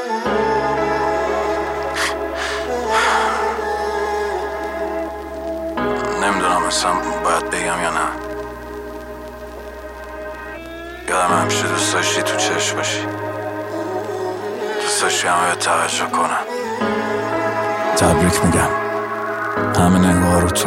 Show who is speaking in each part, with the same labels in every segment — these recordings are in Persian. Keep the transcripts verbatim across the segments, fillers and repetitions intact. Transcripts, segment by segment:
Speaker 1: نمیدونم اصلا باید بگم یا نه. یادم همیشه دوست داشتی تو چشم باشی، دوست داشتی همه توجه کنن. تبریک میگم، همه نگاه رو تو،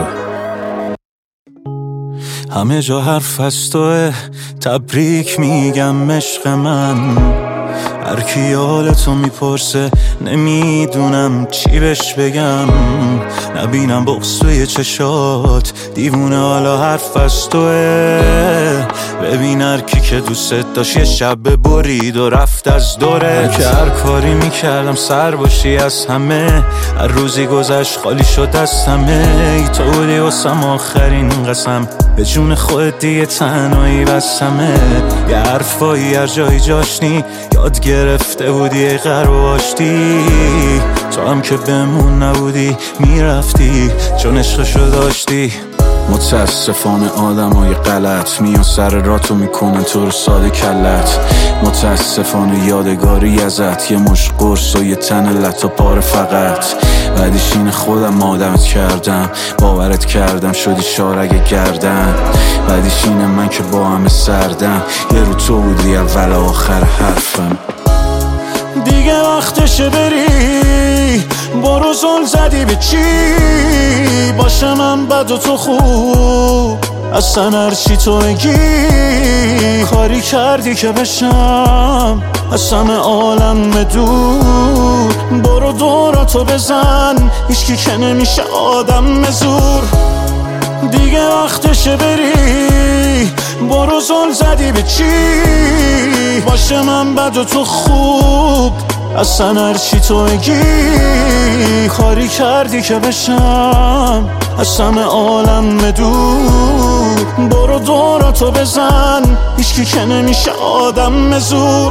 Speaker 1: همه جا حرف از توه. تبریک میگم عشق من، هر کی حالتو میپرسه نمیدونم چی بهش بگم. نبینم بغض توی چشات، دیوونه حالا حرف از توه. ببین هر کی که دوست داشت یه شب برید و رفت از دورت. که هر کاری میکردم سر باشی از همه، هر روزی گذشت خالی شد از همه. ای تو بودی واسم آخرین قسم، به جون خودت دیگه تنهایی بسمه. یه حرفایی هر جایی جاشنی یاد گرفته بودی ای غرب و آشتی. تو هم که بمون نبودی میرفتی چون عشقشو داشتی. متاسفانه آدم های غلط میان سر راتو میکنن تو رو ساده کلت. متاسفانه یادگاری ازت یه مش قرص و یه تن لط و پاره فقط. بعدش این خودم آدمت کردم، باورت کردم شدی شارگ گردن. بعدش اینه من که با همه سردم، یه رو تو بودی اول آخر حرفم. دیگه وقتشه بری، برو زل زدی به چی؟ باشه من بد و تو خوب، اصلا هرچی تو بگی. کاری کردی که بشم از همه عالم دور. برو دوراتو بزن، هیچکی که نمیشه آدم زور. دیگه وقتشه بری، برو زل زدی به چی؟ باشه من بد و تو خوب، اصلا هرچی تو بگی. کاری کردی که بشم از همه عالم دور. برو دوراتو بزن، هیچکی که نمیشه آدم زور.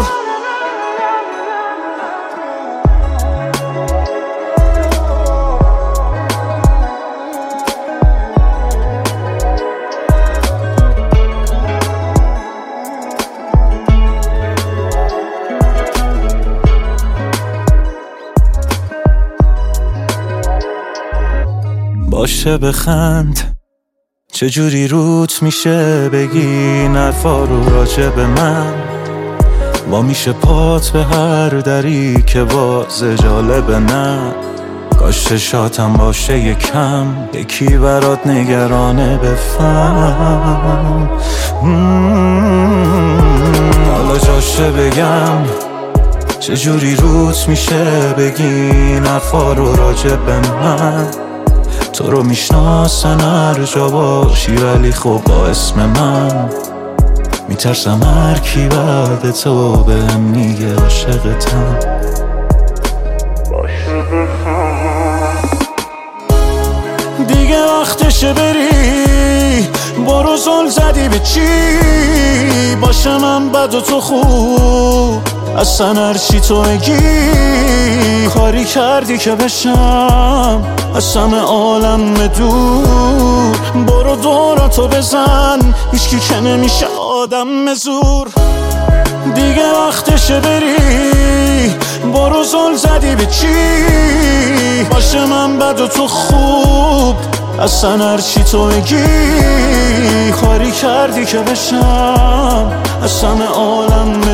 Speaker 1: باشه بخند، چجوری روت میشه بگی نرفا رو راجع به من. با میشه پات به هر دری که باز جالبه نه. کاش چشاتم باشه یکم، یکی برات نگرانه بفهم. حالا جاشه بگم چجوری روت میشه بگی نرفا رو راجع به من. تو رو میشناسن هر جا باشی ولی خب با اسم من. میترسم هر کی بعد تو بهم میگه عاشقتم. دیگه وقتشه بری، برو زل زدی به چی؟ باشه من بد و تو خوب، اصلا هرچی تو بگی. کاری کردی که بشم از همه عالم دور. برو دوراتو بزن، هیچکی که نمیشه آدم زور. دیگه وقتشه بری، برو زل زدی به چی؟ باشه من بد و تو خوب، اصلا هرچی تو بگی. کاری کردی که بشم از همه عالم